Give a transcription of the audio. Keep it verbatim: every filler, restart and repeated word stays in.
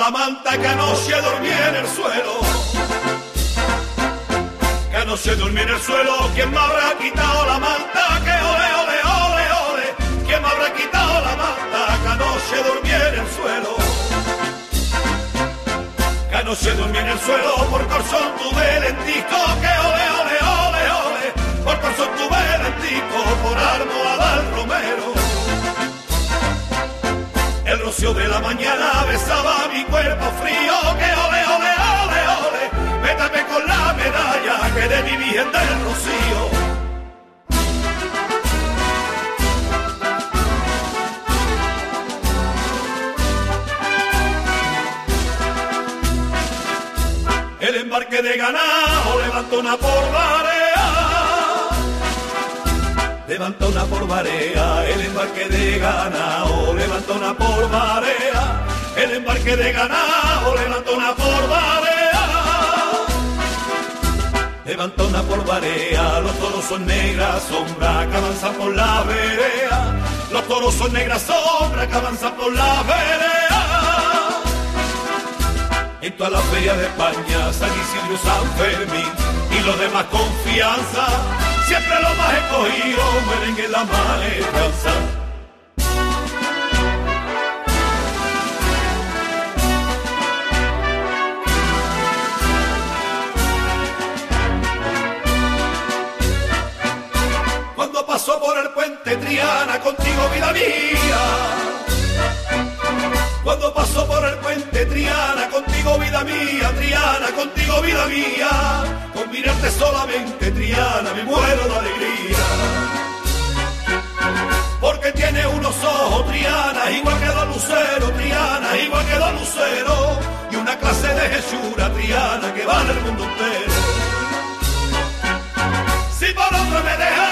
la manta que anoche dormí en el suelo. Que anoche dormí en el suelo, ¿quién me habrá quitado la manta? Que ole, ole, ole, ole, ¿quién me habrá quitado la manta? Que anoche dormí en el suelo. Que anoche dormí en el suelo, por corazón tuve lentisco, que ole, ole, ole, ole, por corazón tuve lentisco, por almohada al romero. El rocío de la mañana besaba mi cuerpo frío, que ole, ole, ole, ole, me tapé con la medalla que de mi Virgen del Rocío. El embarque de ganado levantó una polvareda, levantó una polvareda, el embarque de ganado levantó una polvareda, el embarque de ganado levantó una polvareda, levantó una polvareda, los toros son negras sombras que avanzan por la vereda, los toros son negras sombras que avanzan por la vereda. En todas las ferias de España, San Isidro, San Fermín y los demás confianza, siempre los más escogidos mueren en la maestranza. Cuando pasó por el puente Triana, contigo vida mía. Cuando pasó por el puente Triana, contigo vida mía, Triana, contigo vida mía, con mirarte solamente Triana me muero de alegría. Porque tiene unos ojos Triana, igual que dos luceros, Triana, igual que dos luceros, y una clase de hechura Triana que vale el mundo entero. Si por otro me deja